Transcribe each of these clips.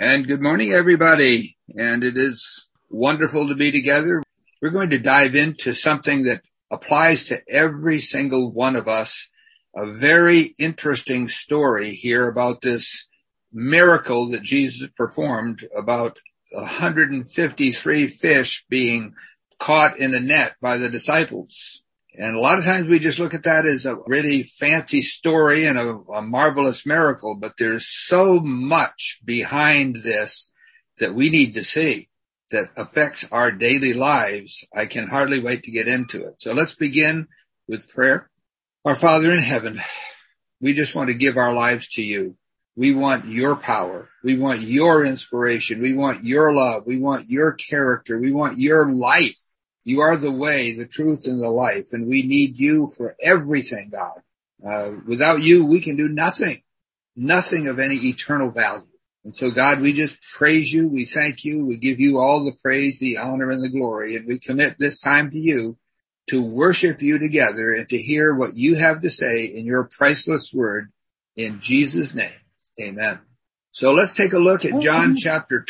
And good morning, everybody. And it is wonderful to be together. We're going to dive into something that applies to every single one of us. A very interesting story here about this miracle that Jesus performed about 153 fish being caught in a net by the disciples. And a lot of times we just look at that as a really fancy story and a marvelous miracle, but there's so much behind this that we need to see that affects our daily lives. I can hardly wait to get into it. So let's begin with prayer. Our Father in heaven, we just want to give our lives to you. We want your power. We want your inspiration. We want your love. We want your character. We want your life. You are the way, the truth, and the life, and we need you for everything, God. Without you, we can do nothing of any eternal value. And so, God, we just praise you. We thank you. We give you all the praise, the honor, and the glory, and we commit this time to you to worship you together and to hear what you have to say in your priceless word. In Jesus' name, amen. So let's take a look at John chapter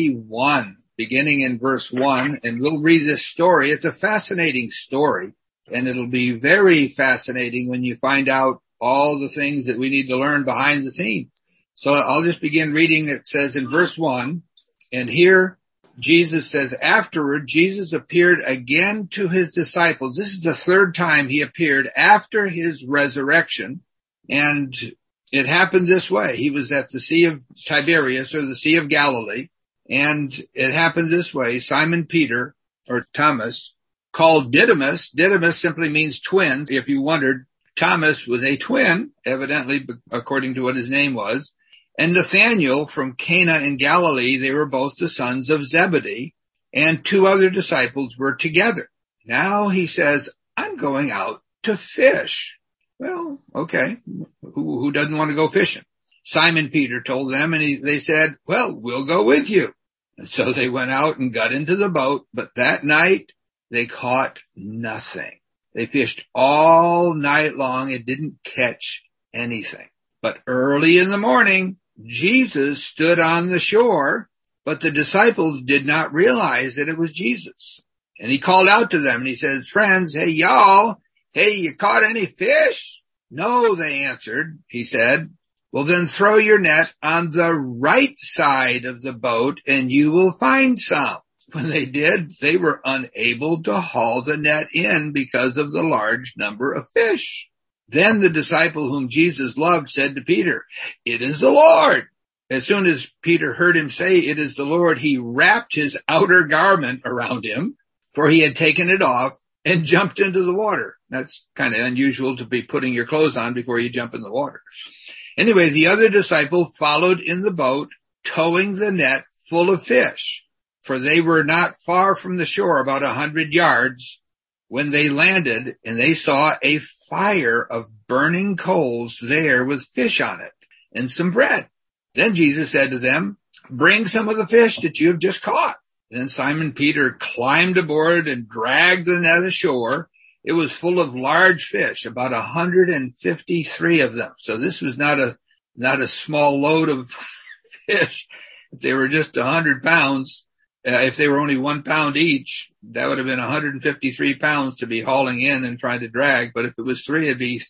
21. Beginning in verse 1, and we'll read this story. It's a fascinating story, and it'll be very fascinating when you find out all the things that we need to learn behind the scenes. So I'll just begin reading. It says in verse 1, and here Jesus says, afterward, Jesus appeared again to his disciples. This is the third time he appeared after his resurrection, and it happened this way. He was at the Sea of Tiberias, or the Sea of Galilee. And it happened this way. Simon Peter, or Thomas, called Didymus. Didymus simply means twin. If you wondered, Thomas was a twin, evidently, according to what his name was. And Nathanael from Cana in Galilee, they were both the sons of Zebedee. And two other disciples were together. Now he says, I'm going out to fish. Well, okay. Who doesn't want to go fishing? Simon Peter told them, and they said, well, we'll go with you. And so they went out and got into the boat, but that night they caught nothing. They fished all night long and didn't catch anything. But early in the morning, Jesus stood on the shore, but the disciples did not realize that it was Jesus. And he called out to them and he says, friends, hey, y'all, you caught any fish? No, they answered. He said, well, then throw your net on the right side of the boat and you will find some. When they did, they were unable to haul the net in because of the large number of fish. Then the disciple whom Jesus loved said to Peter, it is the Lord. As soon as Peter heard him say, it is the Lord, he wrapped his outer garment around him, for he had taken it off, and jumped into the water. That's kind of unusual to be putting your clothes on before you jump in the water. Anyway, the other disciple followed in the boat, towing the net full of fish, for they were not far from the shore, about 100 yards, when they landed, and they saw a fire of burning coals there with fish on it and some bread. Then Jesus said to them, bring some of the fish that you have just caught. Then Simon Peter climbed aboard and dragged the net ashore. It was full of large fish, about 153 of them. So this was not a small load of fish. If they were just 100 pounds, if they were only 1 pound each, that would have been 153 pounds to be hauling in and trying to drag. But if it was three, it'd be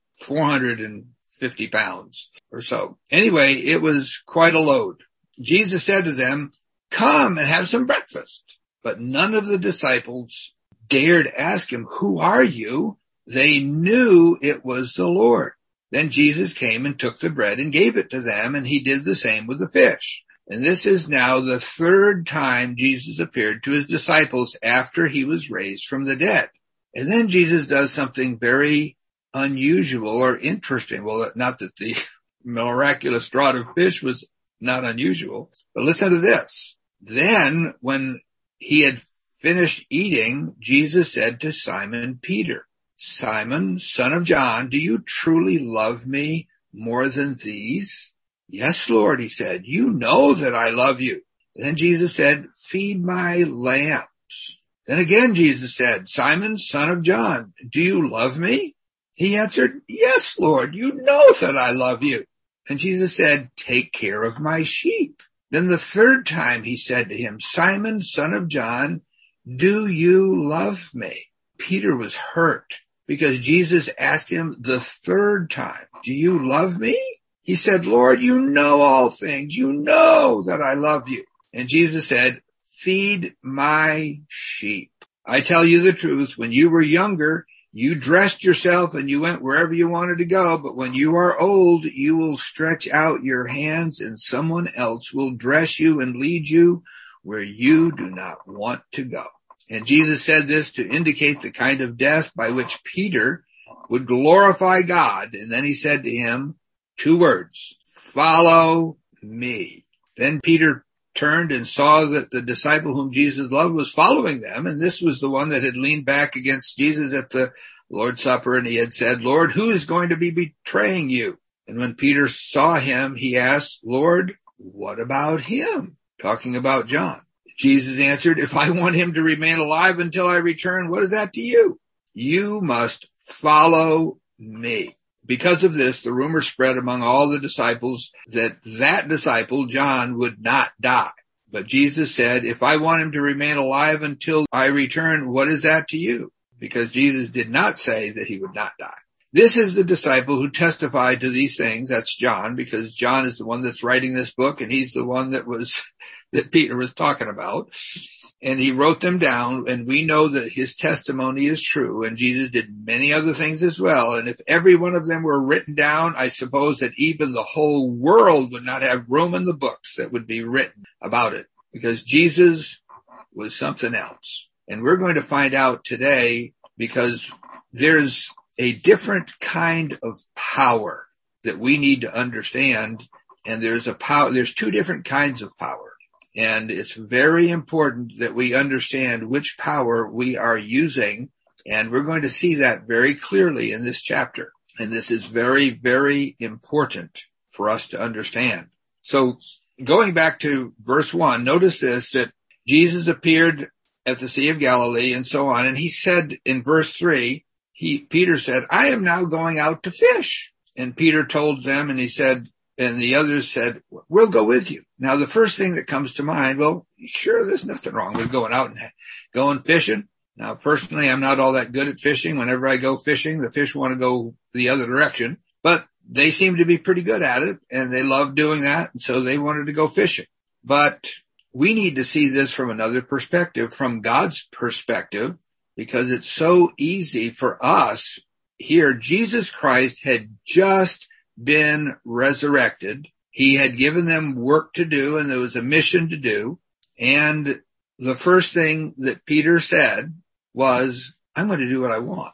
450 pounds or so. Anyway, it was quite a load. Jesus said to them, come and have some breakfast. But none of the disciples dared ask him, who are you? They knew it was the Lord. Then Jesus came and took the bread and gave it to them, and he did the same with the fish. And this is now the third time Jesus appeared to his disciples after he was raised from the dead. And then Jesus does something very unusual or interesting. Well, not that the miraculous draught of fish was not unusual, but listen to this. Then when he had finished eating, Jesus said to Simon Peter, Simon, son of John, do you truly love me more than these? Yes, Lord, he said, you know that I love you. Then Jesus said, feed my lambs. Then again, Jesus said, Simon, son of John, do you love me? He answered, yes, Lord, you know that I love you. And Jesus said, take care of my sheep. Then the third time he said to him, Simon, son of John, do you love me? Peter was hurt because Jesus asked him the third time, do you love me? He said, Lord, you know all things. You know that I love you. And Jesus said, feed my sheep. I tell you the truth, when you were younger, you dressed yourself and you went wherever you wanted to go. But when you are old, you will stretch out your hands and someone else will dress you and lead you where you do not want to go. And Jesus said this to indicate the kind of death by which Peter would glorify God. And then he said to him 2 words, follow me. Then Peter turned and saw that the disciple whom Jesus loved was following them. And this was the one that had leaned back against Jesus at the Lord's Supper. And he had said, Lord, who is going to be betraying you? And when Peter saw him, he asked, Lord, what about him? Talking about John. Jesus answered, if I want him to remain alive until I return, what is that to you? You must follow me. Because of this, the rumor spread among all the disciples that disciple, John, would not die. But Jesus said, if I want him to remain alive until I return, what is that to you? Because Jesus did not say that he would not die. This is the disciple who testified to these things. That's John, because John is the one that's writing this book, and he's the one that Peter was talking about. And he wrote them down, and we know that his testimony is true, and Jesus did many other things as well. And if every one of them were written down, I suppose that even the whole world would not have room in the books that would be written about it, because Jesus was something else. And we're going to find out today, because there's a different kind of power that we need to understand, and there's 2 different kinds of power. And it's very important that we understand which power we are using. And we're going to see that very clearly in this chapter. And this is very, very important for us to understand. So going back to verse 1, notice this, that Jesus appeared at the Sea of Galilee and so on. And he said in verse 3, Peter said, I am now going out to fish. And Peter told them, and the others said, we'll go with you. Now, the first thing that comes to mind, well, sure, there's nothing wrong with going out and going fishing. Now, personally, I'm not all that good at fishing. Whenever I go fishing, the fish want to go the other direction. But they seem to be pretty good at it, and they love doing that, and so they wanted to go fishing. But we need to see this from another perspective, from God's perspective, because it's so easy for us here. Jesus Christ had just been resurrected. He had given them work to do, and there was a mission to do. And the first thing that Peter said was, I'm going to do what I want.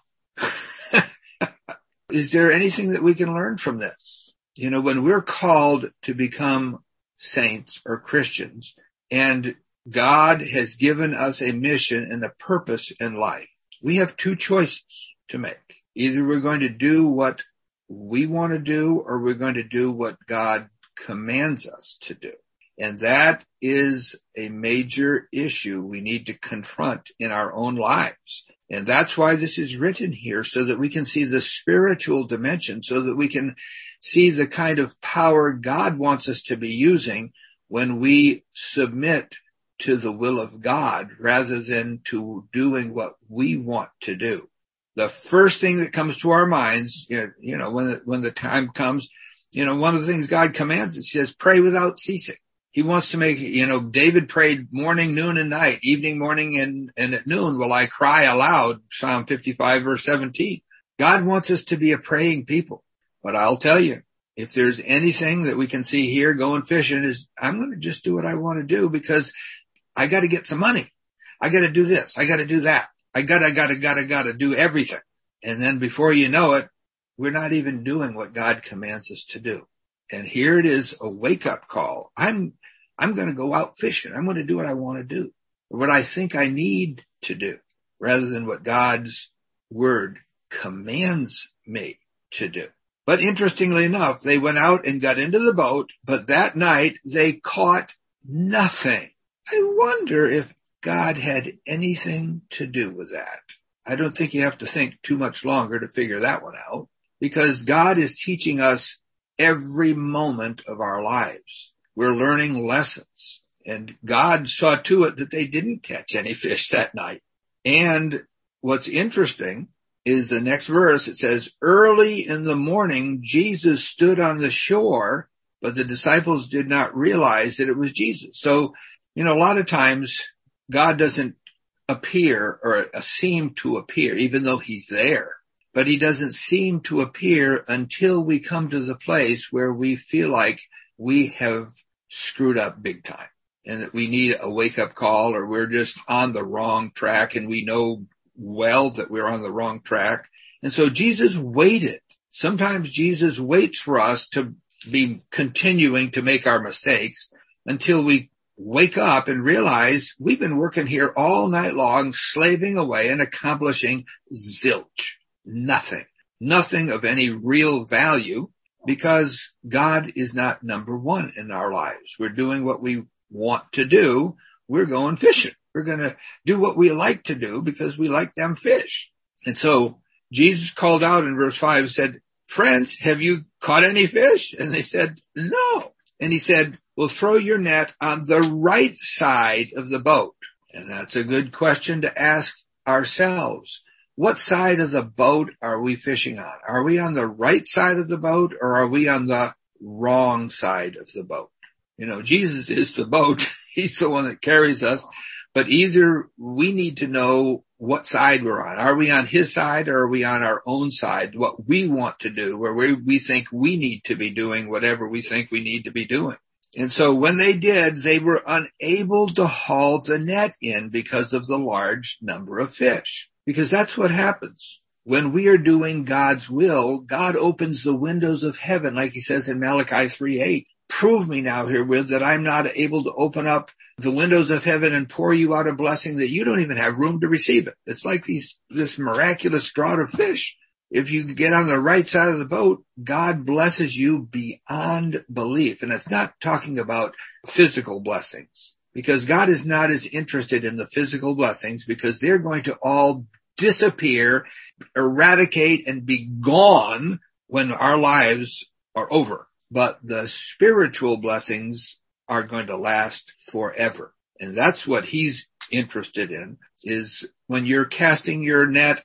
Is there anything that we can learn from this? You know, when we're called to become saints or Christians, and God has given us a mission and a purpose in life, we have 2 choices to make. Either we're going to do what we want to do, or we're going to do what God commands us to do. And that is a major issue we need to confront in our own lives. And that's why this is written here, so that we can see the spiritual dimension, so that we can see the kind of power God wants us to be using when we submit to the will of God rather than to doing what we want to do. The first thing that comes to our minds, you know, when the time comes, you know, one of the things God commands us, he says, pray without ceasing. He wants to make, you know, David prayed morning, noon, and night, evening, morning, and at noon will I cry aloud, Psalm 55, verse 17. God wants us to be a praying people. But I'll tell you, if there's anything that we can see here going fishing, is I'm going to just do what I want to do, because I got to get some money. I got to do this. I got to do that. I got to do everything. And then before you know it, we're not even doing what God commands us to do. And here it is, a wake-up call. I'm going to go out fishing. I'm going to do what I want to do, what I think I need to do, rather than what God's word commands me to do. But interestingly enough, they went out and got into the boat, but that night they caught nothing. I wonder if God had anything to do with that. I don't think you have to think too much longer to figure that one out, because God is teaching us every moment of our lives. we're learning lessons. And God saw to it that they didn't catch any fish that night. And what's interesting is the next verse. It says, early in the morning, Jesus stood on the shore, but the disciples did not realize that it was Jesus. So, a lot of times God doesn't appear or seem to appear, even though he's there, but he doesn't seem to appear until we come to the place where we feel like we have screwed up big time and that we need a wake-up call, or we're just on the wrong track and we know well that we're on the wrong track. And so Jesus waited. Sometimes Jesus waits for us to be continuing to make our mistakes until we wake up and realize we've been working here all night long, slaving away and accomplishing zilch, nothing of any real value, because God is not number one in our lives. We're doing what we want to do. We're going fishing. We're going to do what we like to do because we like them fish. And so Jesus called out in verse 5, said, friends, have you caught any fish? And they said, no. And he said, well, throw your net on the right side of the boat. And that's a good question to ask ourselves. What side of the boat are we fishing on? Are we on the right side of the boat, or are we on the wrong side of the boat? Jesus is the boat. He's the one that carries us. But either we need to know what side we're on. Are we on his side, or are we on our own side? What we want to do, where we think we need to be doing whatever we think we need to be doing. And so when they did, they were unable to haul the net in because of the large number of fish. Because that's what happens. When we are doing God's will, God opens the windows of heaven, like he says in Malachi 3:8. Prove me now herewith that I'm not able to open up the windows of heaven and pour you out a blessing that you don't even have room to receive it. It's like this miraculous draught of fish. If you get on the right side of the boat, God blesses you beyond belief. And it's not talking about physical blessings, because God is not as interested in the physical blessings, because they're going to all disappear, eradicate, and be gone when our lives are over. But the spiritual blessings are going to last forever. And that's what he's interested in, is when you're casting your net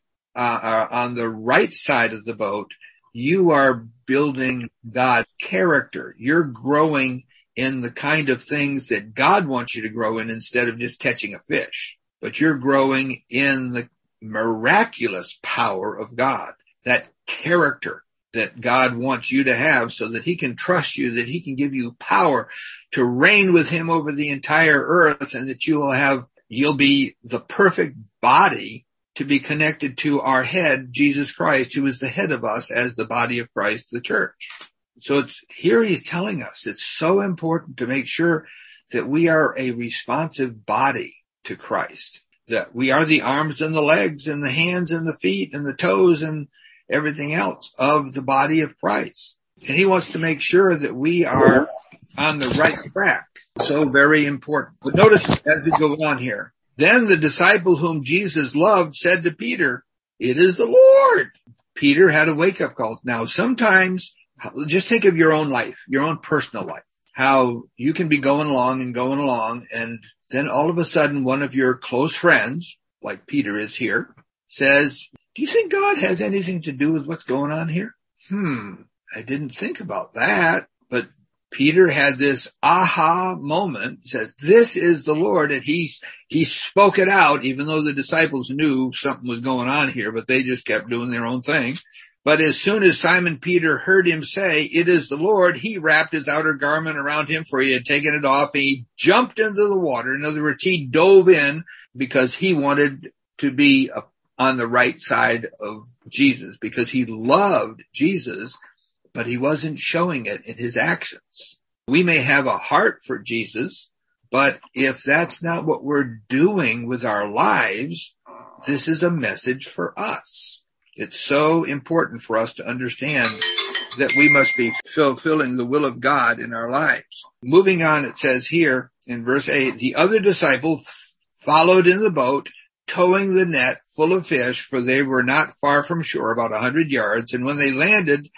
on the right side of the boat, you are building God's character. You're growing in the kind of things that God wants you to grow in, instead of just catching a fish. But you're growing in the miraculous power of God, that character that God wants you to have, so that he can trust you, that he can give you power to reign with him over the entire earth, and that you'll be the perfect body to be connected to our head, Jesus Christ, who is the head of us as the body of Christ, the church. So here he's telling us it's so important to make sure that we are a responsive body to Christ, that we are the arms and the legs and the hands and the feet and the toes and everything else of the body of Christ. And he wants to make sure that we are on the right track. So very important. But notice as we go on here, then the disciple whom Jesus loved said to Peter, it is the Lord. Peter had a wake-up call. Now, sometimes, just think of your own life, your own personal life, how you can be going along, and then all of a sudden one of your close friends, like Peter is here, says, do you think God has anything to do with what's going on here? I didn't think about that. But Peter had this aha moment, says, this is the Lord. And he spoke it out, even though the disciples knew something was going on here, but they just kept doing their own thing. But as soon as Simon Peter heard him say, it is the Lord, he wrapped his outer garment around him, for he had taken it off, and he jumped into the water. In other words, he dove in because he wanted to be on the right side of Jesus, because he loved Jesus, but he wasn't showing it in his actions. We may have a heart for Jesus, but if that's not what we're doing with our lives, this is a message for us. It's so important for us to understand that we must be fulfilling the will of God in our lives. Moving on, it says here in verse 8, the other disciple followed in the boat, towing the net full of fish, for they were not far from shore, about 100 yards. And when they landed,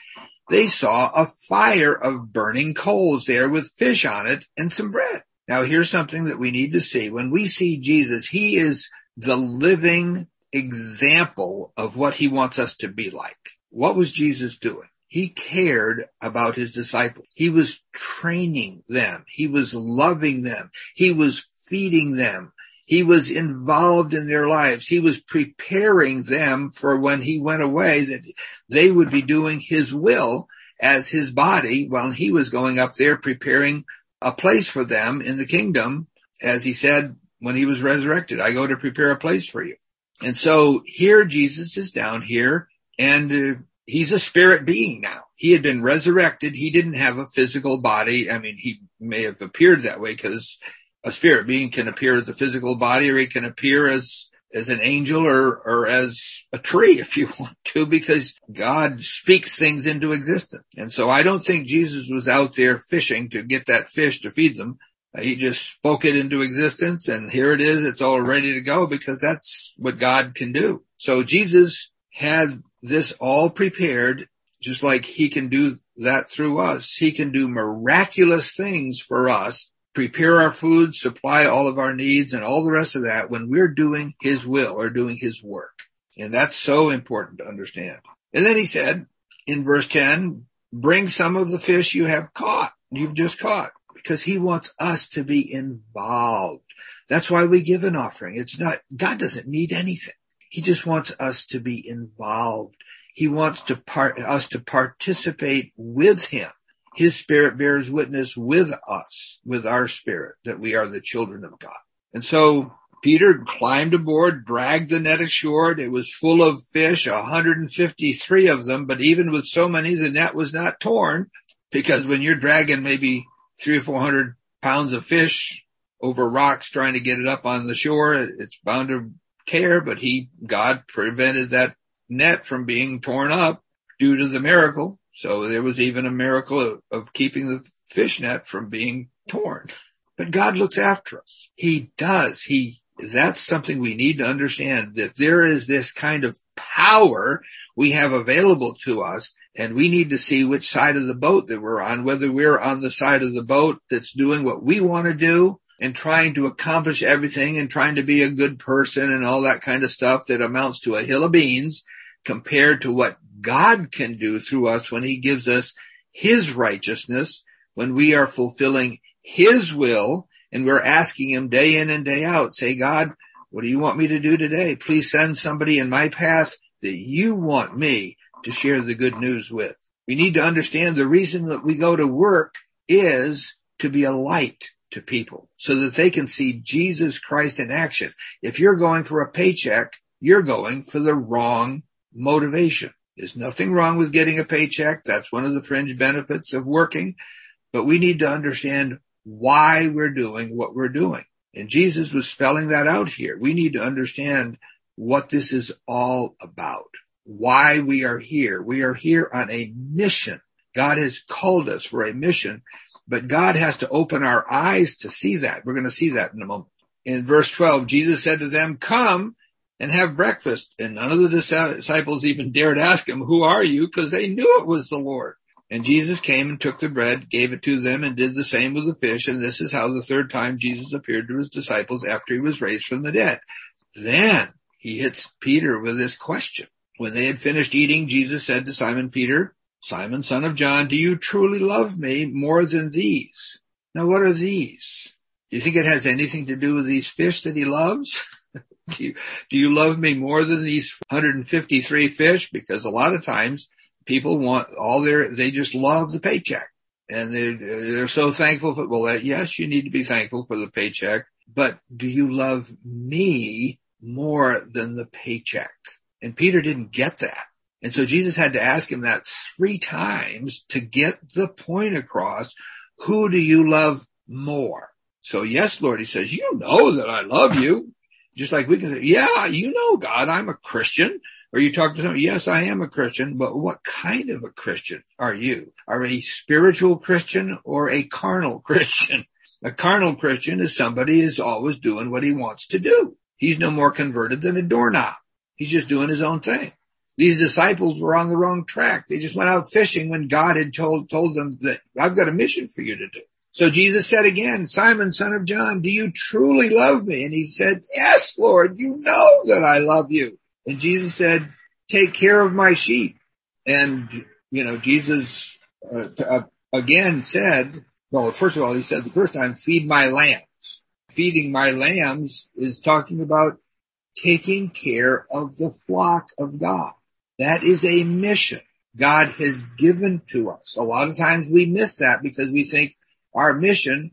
they saw a fire of burning coals there with fish on it and some bread. Now, here's something that we need to see. When we see Jesus, he is the living example of what he wants us to be like. What was Jesus doing? He cared about his disciples. He was training them. He was loving them. He was feeding them. He was involved in their lives. He was preparing them for when he went away, that they would be doing his will as his body while he was going up there preparing a place for them in the kingdom. As he said when he was resurrected, I go to prepare a place for you. And so here Jesus is down here, and he's a spirit being now. He had been resurrected. He didn't have a physical body. I mean, he may have appeared that way because a spirit being can appear as a physical body, or he can appear as an angel or as a tree if you want to, because God speaks things into existence. And so I don't think Jesus was out there fishing to get that fish to feed them. He just spoke it into existence, and here it is. It's all ready to go because that's what God can do. So Jesus had this all prepared, just like he can do that through us. He can do miraculous things for us, prepare our food, supply all of our needs, and all the rest of that when we're doing his will or doing his work. And that's so important to understand. And then he said in verse 10, bring some of the fish you've just caught, because he wants us to be involved. That's why we give an offering. God doesn't need anything. He just wants us to be involved. He wants us to participate with him. His spirit bears witness with us, with our spirit, that we are the children of God. And so Peter climbed aboard, dragged the net ashore. It was full of fish, 153 of them. But even with so many, the net was not torn, because when you're dragging maybe 300 or 400 pounds of fish over rocks trying to get it up on the shore, it's bound to tear. But God prevented that net from being torn up due to the miracle. So there was even a miracle of keeping the fish net from being torn. But God looks after us. He does. That's something we need to understand, that there is this kind of power we have available to us, and we need to see which side of the boat that we're on, whether we're on the side of the boat that's doing what we want to do and trying to accomplish everything and trying to be a good person and all that kind of stuff that amounts to a hill of beans, compared to what God can do through us when he gives us his righteousness, when we are fulfilling his will and we're asking him day in and day out, say, God, what do you want me to do today? Please send somebody in my path that you want me to share the good news with. We need to understand the reason that we go to work is to be a light to people so that they can see Jesus Christ in action. If you're going for a paycheck, you're going for the wrong motivation. There's nothing wrong with getting a paycheck. That's one of the fringe benefits of working. But we need to understand why we're doing what we're doing. And Jesus was spelling that out here. We need to understand what this is all about, why we are here. We are here on a mission. God has called us for a mission, but God has to open our eyes to see that. We're going to see that in a moment. In verse 12, Jesus said to them, come and have breakfast. And none of the disciples even dared ask him, who are you? Because they knew it was the Lord. And Jesus came and took the bread, gave it to them, and did the same with the fish. And this is how the third time Jesus appeared to his disciples after he was raised from the dead. Then he hits Peter with this question. When they had finished eating, Jesus said to Simon Peter, Simon, son of John, do you truly love me more than these? Now, what are these? Do you think it has anything to do with these fish that he loves? Do you love me more than these 153 fish? Because a lot of times people want they just love the paycheck, and they're so thankful for, yes, you need to be thankful for the paycheck, but do you love me more than the paycheck? And Peter didn't get that. And so Jesus had to ask him that 3 times to get the point across. Who do you love more? So yes, Lord, he says, you know that I love you. Just like we can say, yeah, you know, God, I'm a Christian. Or you talk to someone, yes, I am a Christian, but what kind of a Christian are you? Are a spiritual Christian or a carnal Christian? A carnal Christian is somebody who's always doing what he wants to do. He's no more converted than a doorknob. He's just doing his own thing. These disciples were on the wrong track. They just went out fishing when God had told them that I've got a mission for you to do. So Jesus said again, Simon, son of John, do you truly love me? And he said, yes, Lord, you know that I love you. And Jesus said, take care of my sheep. And, Jesus again said, well, first of all, he said the first time, feed my lambs. Feeding my lambs is talking about taking care of the flock of God. That is a mission God has given to us. A lot of times we miss that because we think our mission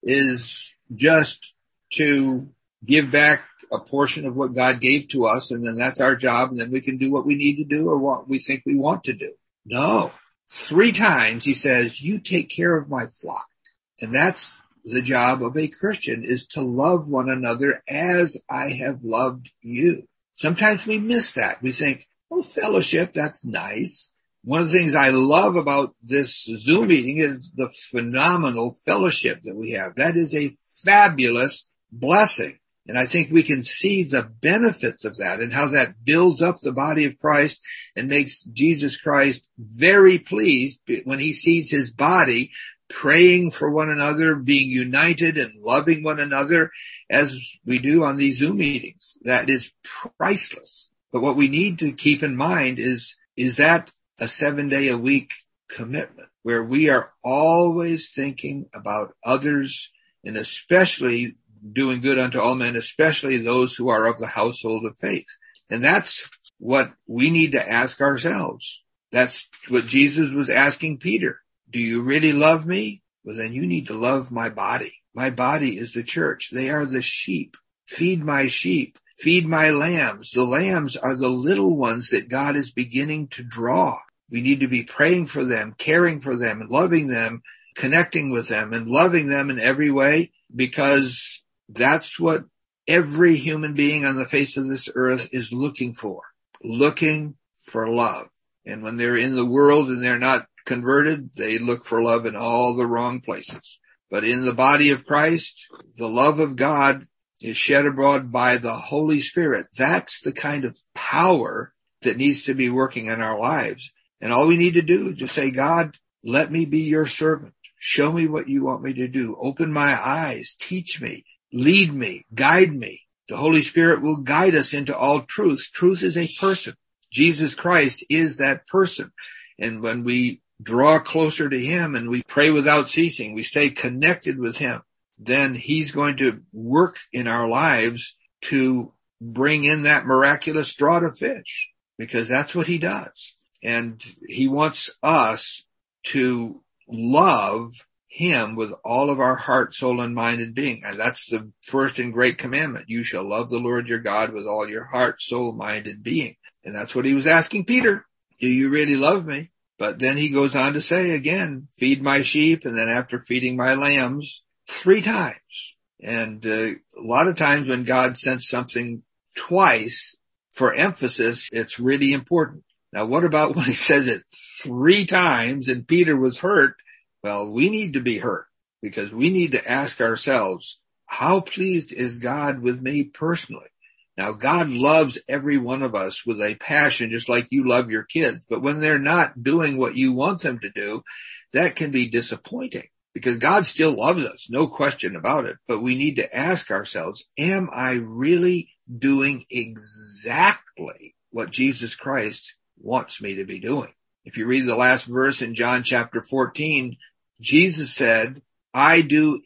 is just to give back a portion of what God gave to us, and then that's our job, and then we can do what we need to do or what we think we want to do. No. 3 times he says, you take care of my flock. And that's the job of a Christian, is to love one another as I have loved you. Sometimes we miss that. We think, oh, fellowship, that's nice. One of the things I love about this Zoom meeting is the phenomenal fellowship that we have. That is a fabulous blessing. And I think we can see the benefits of that and how that builds up the body of Christ and makes Jesus Christ very pleased when he sees his body praying for one another, being united and loving one another as we do on these Zoom meetings. That is priceless. But what we need to keep in mind is that a 7-day-a-week commitment where we are always thinking about others and especially doing good unto all men, especially those who are of the household of faith. And that's what we need to ask ourselves. That's what Jesus was asking Peter. Do you really love me? Well, then you need to love my body. My body is the church. They are the sheep. Feed my sheep. Feed my lambs. The lambs are the little ones that God is beginning to draw. We need to be praying for them, caring for them, and loving them, connecting with them, and loving them in every way, because that's what every human being on the face of this earth is looking for love. And when they're in the world and they're not converted, they look for love in all the wrong places. But in the body of Christ, the love of God is shed abroad by the Holy Spirit. That's the kind of power that needs to be working in our lives. And all we need to do is just say, God, let me be your servant. Show me what you want me to do. Open my eyes. Teach me. Lead me. Guide me. The Holy Spirit will guide us into all truth. Truth is a person. Jesus Christ is that person. And when we draw closer to him and we pray without ceasing, we stay connected with him, then he's going to work in our lives to bring in that miraculous draught of fish, because that's what he does. And he wants us to love him with all of our heart, soul, and mind and being. And that's the first and great commandment. You shall love the Lord your God with all your heart, soul, mind, and being. And that's what he was asking Peter. Do you really love me? But then he goes on to say again, feed my sheep. And then after feeding my lambs 3 times. And a lot of times when God sends something twice for emphasis, it's really important. Now, what about when he says it 3 times and Peter was hurt? Well, we need to be hurt because we need to ask ourselves, how pleased is God with me personally? Now, God loves every one of us with a passion, just like you love your kids. But when they're not doing what you want them to do, that can be disappointing because God still loves us, no question about it. But we need to ask ourselves, am I really doing exactly what Jesus Christ wants me to be doing? If you read the last verse in John chapter 14, Jesus said, I do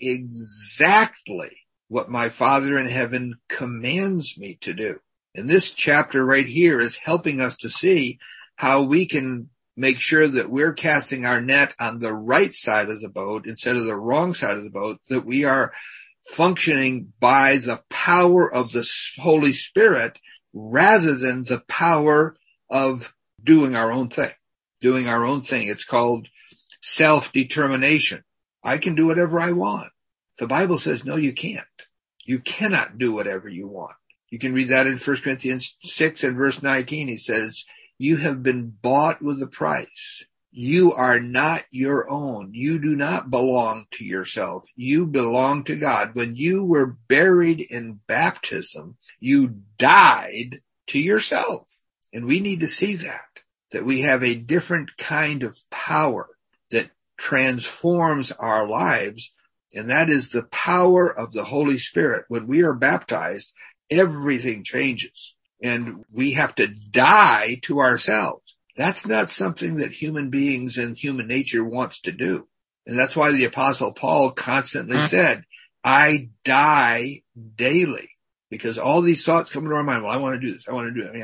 exactly what my Father in heaven commands me to do. And this chapter right here is helping us to see how we can make sure that we're casting our net on the right side of the boat instead of the wrong side of the boat, that we are functioning by the power of the Holy Spirit rather than the power of doing our own thing. It's called self-determination. I can do whatever I want. The Bible says, no, you can't. You cannot do whatever you want. You can read that in 1 Corinthians 6 and verse 19. He says, you have been bought with a price. You are not your own. You do not belong to yourself. You belong to God. When you were buried in baptism, you died to yourself. And we need to see that we have a different kind of power that transforms our lives. And that is the power of the Holy Spirit. When we are baptized, everything changes and we have to die to ourselves. That's not something that human beings and human nature wants to do. And that's why the Apostle Paul constantly said, I die daily, because all these thoughts come into our mind. Well, I want to do this. I want to do it.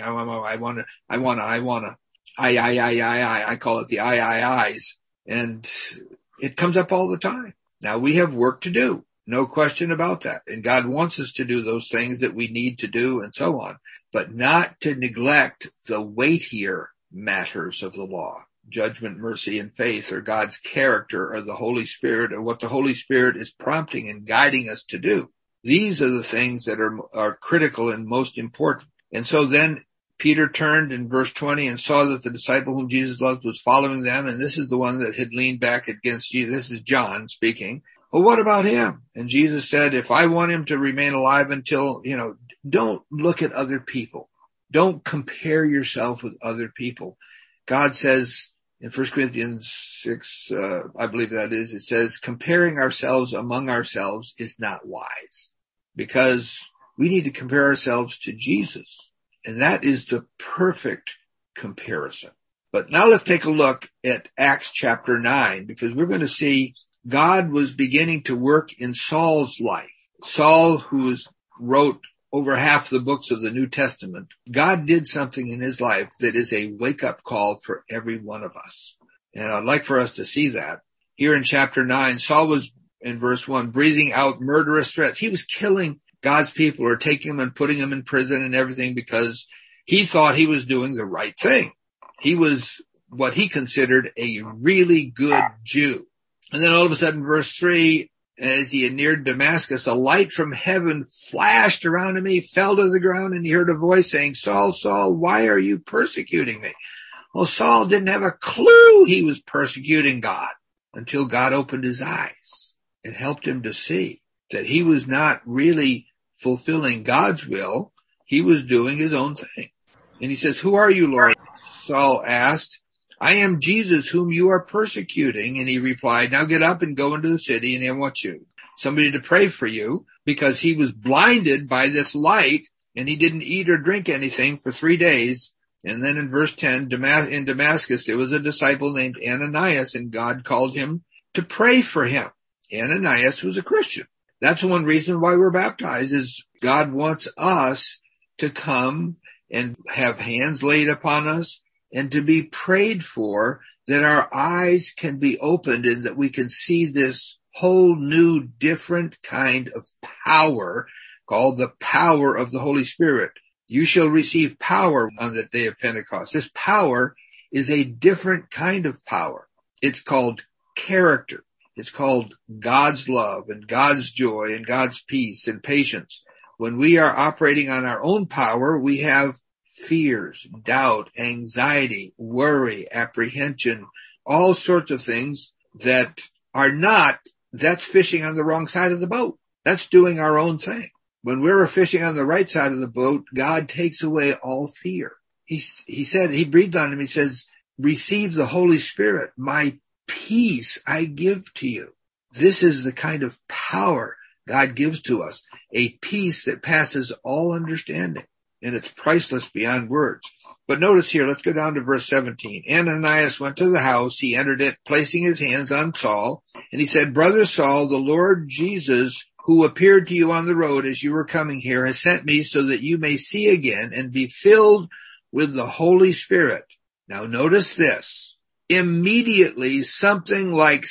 I call it the I's. And it comes up all the time. Now we have work to do. No question about that. And God wants us to do those things that we need to do and so on, but not to neglect the weightier matters of the law. Judgment, mercy, and faith, or God's character, or the Holy Spirit, or what the Holy Spirit is prompting and guiding us to do. These are the things that are critical and most important. And so then Peter turned in verse 20 and saw that the disciple whom Jesus loved was following them. And this is the one that had leaned back against Jesus. This is John speaking. Well, what about him? And Jesus said, if I want him to remain alive until, don't look at other people. Don't compare yourself with other people. God says in 1 Corinthians 6, I believe that is, it says, comparing ourselves among ourselves is not wise, because we need to compare ourselves to Jesus. And that is the perfect comparison. But now let's take a look at Acts chapter 9, because we're going to see God was beginning to work in Saul's life. Saul, who wrote over half the books of the New Testament, God did something in his life that is a wake-up call for every one of us. And I'd like for us to see that. Here in chapter 9, Saul was, in verse 1, breathing out murderous threats. He was killing God's people, or taking them and putting them in prison and everything, because he thought he was doing the right thing. He was what he considered a really good Jew. And then all of a sudden, verse 3, as he had neared Damascus, a light from heaven flashed around him. He fell to the ground, and he heard a voice saying, Saul, Saul, why are you persecuting me? Well, Saul didn't have a clue he was persecuting God until God opened his eyes and helped him to see that he was not really fulfilling God's will. He was doing his own thing. And he says, who are you, Lord? Saul asked. I am Jesus whom you are persecuting. And he replied, now get up and go into the city, and I want somebody to pray for you, because he was blinded by this light and he didn't eat or drink anything for 3 days. And then in verse 10, in Damascus, there was a disciple named Ananias, and God called him to pray for him. Ananias was a Christian. That's one reason why we're baptized, is God wants us to come and have hands laid upon us and to be prayed for, that our eyes can be opened and that we can see this whole new, different kind of power called the power of the Holy Spirit. You shall receive power on the day of Pentecost. This power is a different kind of power. It's called character. It's called God's love and God's joy and God's peace and patience. When we are operating on our own power, we have fears, doubt, anxiety, worry, apprehension, all sorts of things that are not, that's fishing on the wrong side of the boat. That's doing our own thing. When we're fishing on the right side of the boat, God takes away all fear. He said, he breathed on him. He says, receive the Holy Spirit. My peace I give to you. This is the kind of power God gives to us, a peace that passes all understanding. And it's priceless beyond words. But notice here, let's go down to verse 17. Ananias went to the house. He entered it, placing his hands on Saul. And he said, Brother Saul, the Lord Jesus, who appeared to you on the road as you were coming here, has sent me so that you may see again and be filled with the Holy Spirit. Now notice this. Immediately something like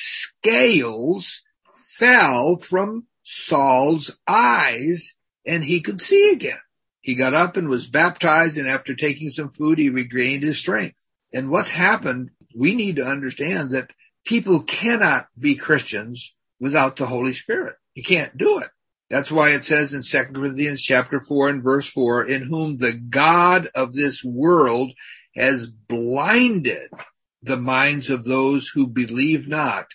scales fell from Saul's eyes, and he could see again. He got up and was baptized, and after taking some food, he regained his strength. And what's happened, we need to understand that people cannot be Christians without the Holy Spirit. You can't do it. That's why it says in 2 Corinthians chapter 4 and verse 4, in whom the God of this world has blinded the minds of those who believe not,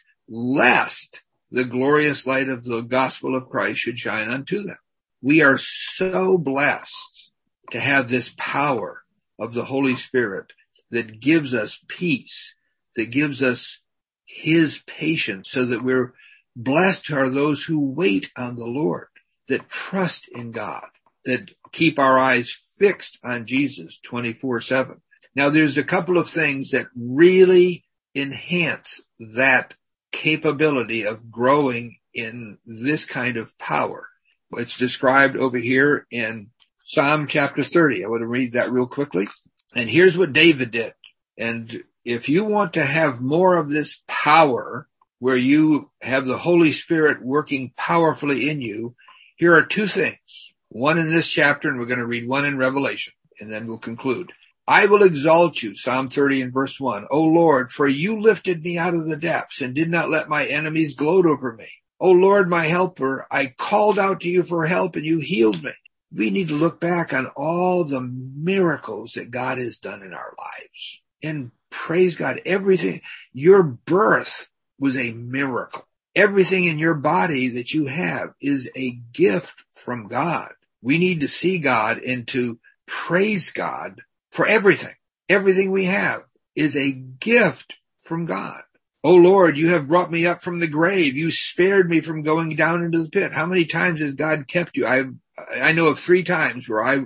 lest the glorious light of the gospel of Christ should shine unto them. We are so blessed to have this power of the Holy Spirit that gives us peace, that gives us his patience, so that we're blessed are those who wait on the Lord, that trust in God, that keep our eyes fixed on Jesus 24/7. Now, there's a couple of things that really enhance that capability of growing in this kind of power. It's described over here in Psalm chapter 30. I want to read that real quickly. And here's what David did. And if you want to have more of this power, where you have the Holy Spirit working powerfully in you, here are two things. One in this chapter, and we're going to read one in Revelation, and then we'll conclude. I will exalt you, Psalm 30 and verse 1. O Lord, for you lifted me out of the depths and did not let my enemies gloat over me. O Lord, my helper, I called out to you for help and you healed me. We need to look back on all the miracles that God has done in our lives. And praise God, everything, your birth was a miracle. Everything in your body that you have is a gift from God. We need to see God and to praise God for everything. Everything we have is a gift from God. Oh Lord, you have brought me up from the grave. You spared me from going down into the pit. How many times has God kept you? I know of 3 times where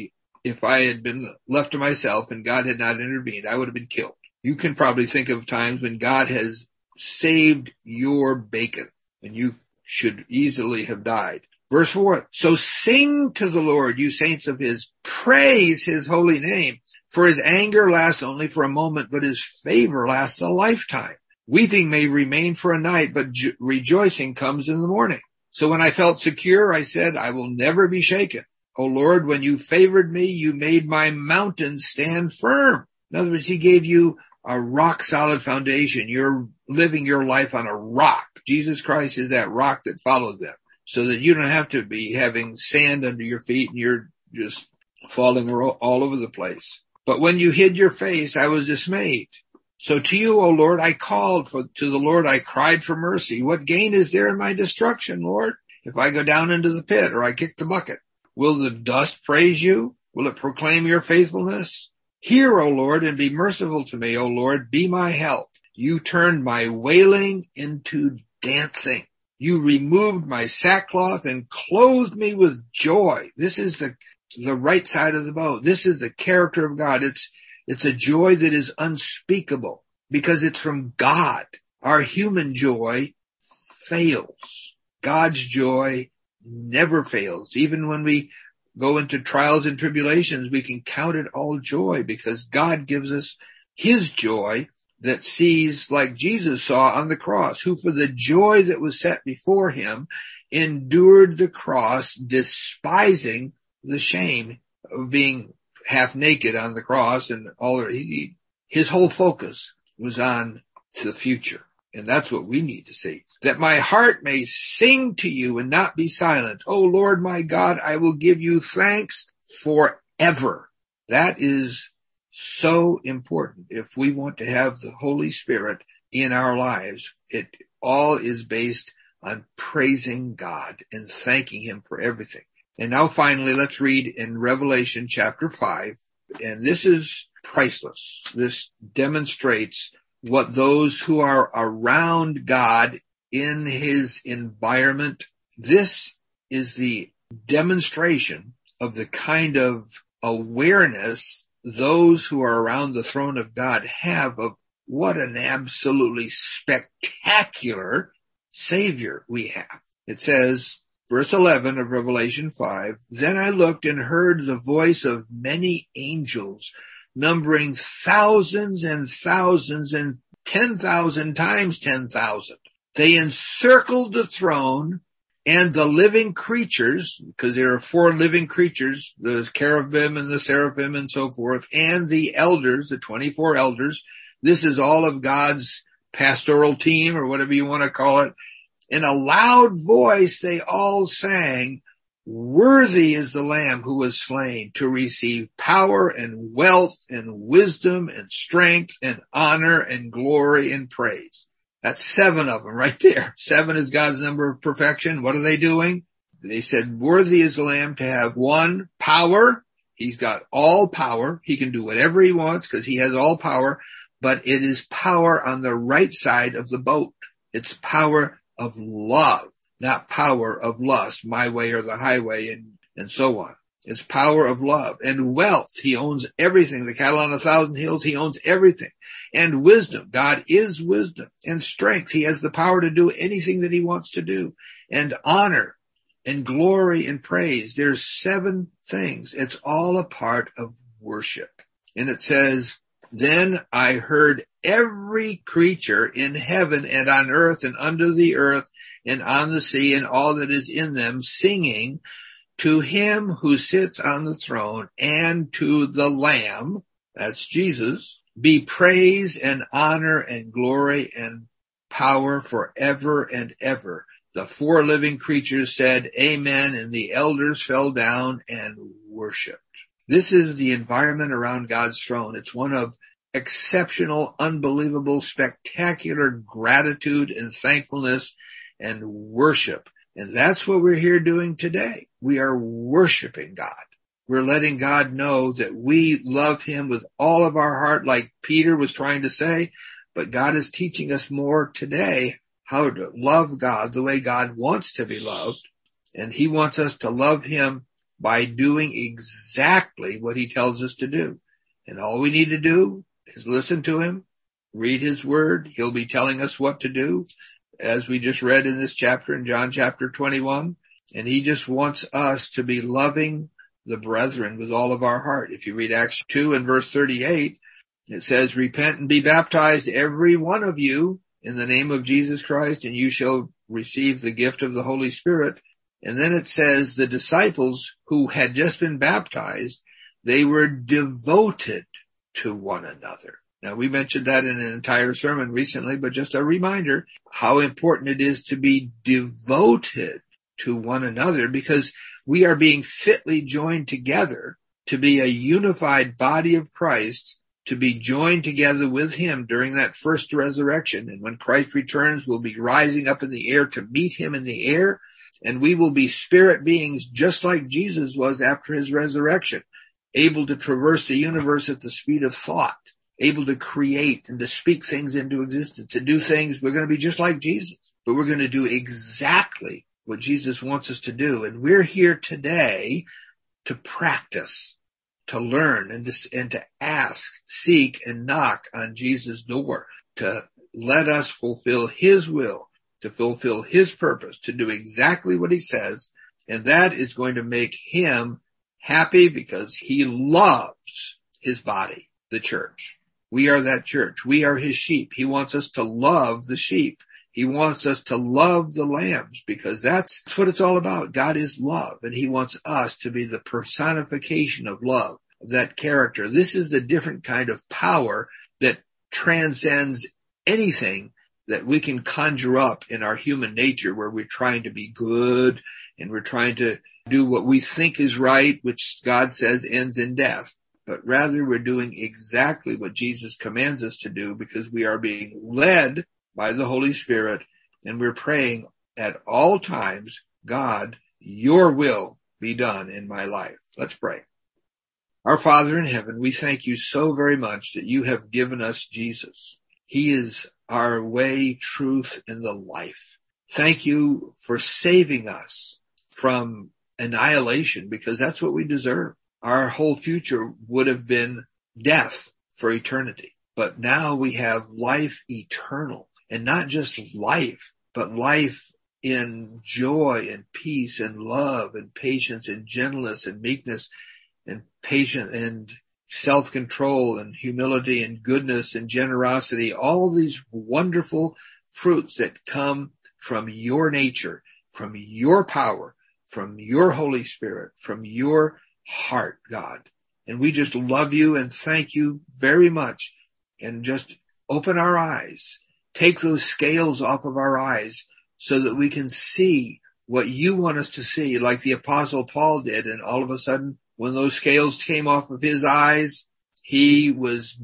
if I had been left to myself and God had not intervened, I would have been killed. You can probably think of times when God has saved your bacon and you should easily have died. Verse 4, so sing to the Lord, you saints of his, praise his holy name. For his anger lasts only for a moment, but his favor lasts a lifetime. Weeping may remain for a night, but rejoicing comes in the morning. So when I felt secure, I said, I will never be shaken. O Lord, when you favored me, you made my mountains stand firm. In other words, he gave you a rock solid foundation. You're living your life on a rock. Jesus Christ is that rock that follows them, so that you don't have to be having sand under your feet and you're just falling all over the place. But when you hid your face, I was dismayed. So to you, O Lord, I called to the Lord, I cried for mercy. What gain is there in my destruction, Lord? If I go down into the pit or I kick the bucket, will the dust praise you? Will it proclaim your faithfulness? Hear, O Lord, and be merciful to me, O Lord, be my help. You turned my wailing into dancing. You removed my sackcloth and clothed me with joy. This is the right side of the boat. This is the character of God. It's a joy that is unspeakable because it's from God. Our human joy fails. God's joy never fails. Even when we go into trials and tribulations, we can count it all joy because God gives us his joy that sees, like Jesus saw on the cross, who for the joy that was set before him endured the cross, despising the shame of being half naked on the cross, and his whole focus was on the future. And that's what we need to see. That my heart may sing to you and not be silent. Oh Lord, my God, I will give you thanks forever. That is so important. If we want to have the Holy Spirit in our lives, it all is based on praising God and thanking him for everything. And now finally, let's read in Revelation chapter 5. And this is priceless. This demonstrates what those who are around God in his environment, this is the demonstration of the kind of awareness those who are around the throne of God have of what an absolutely spectacular Savior we have. It says, verse 11 of Revelation 5, then I looked and heard the voice of many angels, numbering thousands and thousands and 10,000 times 10,000. They encircled the throne and the living creatures, because there are 4 living creatures, the cherubim and the seraphim and so forth, and the elders, the 24 elders. This is all of God's pastoral team, or whatever you want to call it. In a loud voice, they all sang, worthy is the Lamb who was slain to receive power and wealth and wisdom and strength and honor and glory and praise. That's 7 of them right there. 7 is God's number of perfection. What are they doing? They said, worthy is the Lamb to have 1, power. He's got all power. He can do whatever he wants because he has all power, but it is power on the right side of the boat. It's power of love, not power of lust, my way or the highway, and so on. It's power of love and wealth. He owns everything. The cattle on 1,000 hills, he owns everything. And wisdom. God is wisdom and strength. He has the power to do anything that he wants to do. And honor and glory and praise. There's 7 things. It's all a part of worship. And it says, then I heard every creature in heaven and on earth and under the earth and on the sea and all that is in them singing, to him who sits on the throne and to the Lamb, that's Jesus, be praise and honor and glory and power forever and ever. The 4 living creatures said, Amen, and the elders fell down and worshiped. This is the environment around God's throne. It's one of exceptional, unbelievable, spectacular gratitude and thankfulness and worship. And that's what we're here doing today. We are worshiping God. We're letting God know that we love him with all of our heart, like Peter was trying to say, but God is teaching us more today how to love God the way God wants to be loved. And he wants us to love him by doing exactly what he tells us to do. And all we need to do is listen to him, read his word. He'll be telling us what to do, as we just read in this chapter in John chapter 21. And he just wants us to be loving the brethren with all of our heart. If you read Acts 2 and verse 38, it says, repent and be baptized, every one of you, in the name of Jesus Christ, and you shall receive the gift of the Holy Spirit. And then it says the disciples who had just been baptized, they were devoted to one another. Now, we mentioned that in an entire sermon recently, but just a reminder how important it is to be devoted to one another, because we are being fitly joined together to be a unified body of Christ, to be joined together with him during that first resurrection. And when Christ returns, we'll be rising up in the air to meet him in the air, and we will be spirit beings just like Jesus was after his resurrection, able to traverse the universe at the speed of thought, able to create and to speak things into existence, to do things. We're going to be just like Jesus, but we're going to do exactly what Jesus wants us to do. And we're here today to practice, to learn, and to ask, seek, and knock on Jesus' door, to let us fulfill his will, to fulfill his purpose, to do exactly what he says. And that is going to make him happy, because he loves his body, the church. We are that church. We are his sheep. He wants us to love the sheep. He wants us to love the lambs, because that's what it's all about. God is love, and he wants us to be the personification of love, of that character. This is the different kind of power that transcends anything that we can conjure up in our human nature, where we're trying to be good and we're trying to do what we think is right, which God says ends in death. But rather, we're doing exactly what Jesus commands us to do, because we are being led by the Holy Spirit, and we're praying at all times, God, your will be done in my life. Let's pray. Our Father in heaven, we thank you so very much that you have given us Jesus. He is our way, truth, and the life. Thank you for saving us from annihilation, because that's what we deserve. Our whole future would have been death for eternity. But now we have life eternal, and not just life, but life in joy and peace and love and patience and gentleness and meekness and patience and self-control and humility and goodness and generosity, all these wonderful fruits that come from your nature, from your power, from your Holy Spirit, from your heart, God. And we just love you and thank you very much. And just open our eyes, take those scales off of our eyes so that we can see what you want us to see, like the Apostle Paul did. And all of a sudden, when those scales came off of his eyes, he was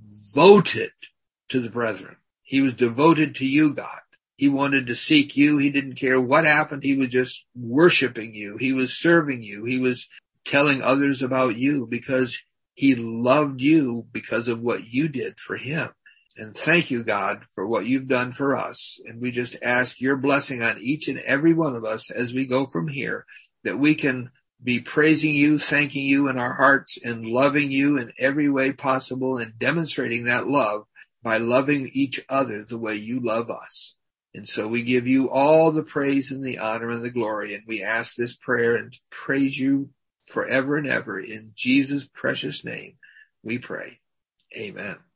devoted to the brethren. He was devoted to you, God. He wanted to seek you. He didn't care what happened. He was just worshiping you. He was serving you. He was telling others about you because he loved you because of what you did for him. And thank you, God, for what you've done for us. And we just ask your blessing on each and every one of us as we go from here, that we can be praising you, thanking you in our hearts, and loving you in every way possible, and demonstrating that love by loving each other the way you love us. And so we give you all the praise and the honor and the glory, and we ask this prayer and praise you forever and ever. In Jesus' precious name we pray. Amen.